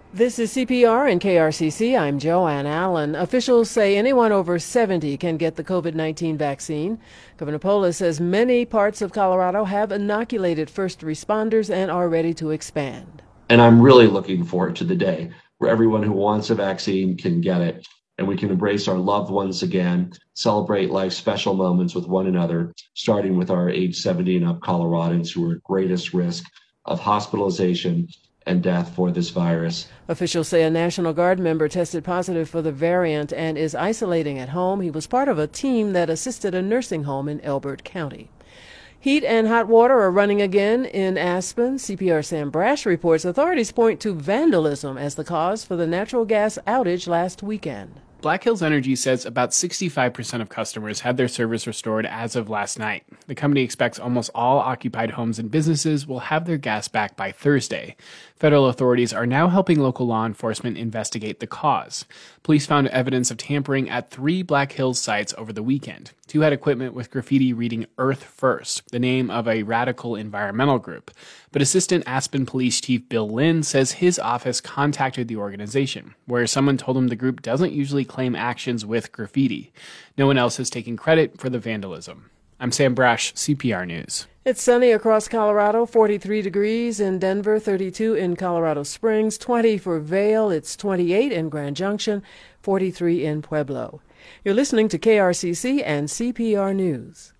This is CPR and KRCC. I'm Joanne Allen. Officials say anyone over 70 can get the COVID-19 vaccine. Governor Polis says many parts of Colorado have inoculated first responders and are ready to expand. And I'm really looking forward to the day where everyone who wants a vaccine can get it, and we can embrace our loved ones again, celebrate life's special moments with one another, starting with our age 70 and up Coloradans who are at greatest risk of hospitalization and death for this virus. Officials say a National Guard member tested positive for the variant and is isolating at home. He was part of a team that assisted a nursing home in Elbert County. Heat and hot water are running again in Aspen. CPR Sam Brash reports authorities point to vandalism as the cause for the natural gas outage last weekend. Black Hills Energy says about 65% of customers had their service restored as of last night. The company expects almost all occupied homes and businesses will have their gas back by Thursday. Federal authorities are now helping local law enforcement investigate the cause. Police found evidence of tampering at 3 Black Hills sites over the weekend. 2 had equipment with graffiti reading Earth First, the name of a radical environmental group. But Assistant Aspen Police Chief Bill Lynn says his office contacted the organization, where someone told him the group doesn't usually claim actions with graffiti. No one else has taken credit for the vandalism. I'm Sam Brash, CPR News. It's sunny across Colorado, 43 degrees in Denver, 32 in Colorado Springs, 20 for Vail, it's 28 in Grand Junction, 43 in Pueblo. You're listening to KRCC and CPR News.